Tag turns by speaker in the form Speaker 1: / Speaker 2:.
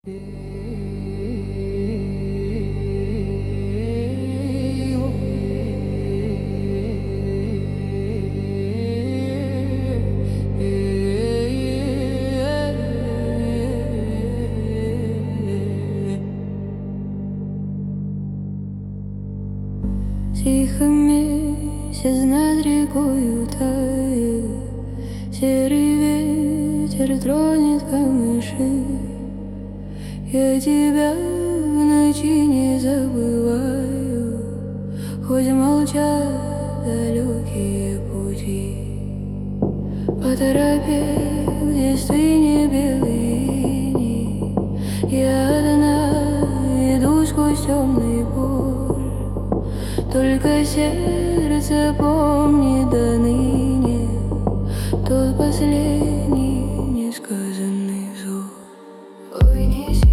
Speaker 1: Тихо месяц над рекою тает, серый ветер тронет камыши. Я тебя в ночи не забываю, хоть молчат далекие пути. По тропе, где стынет белый иней, я одна иду сквозь темный боль. Только сердце помнит до ныне тот последний несказанный зов. Ой, неси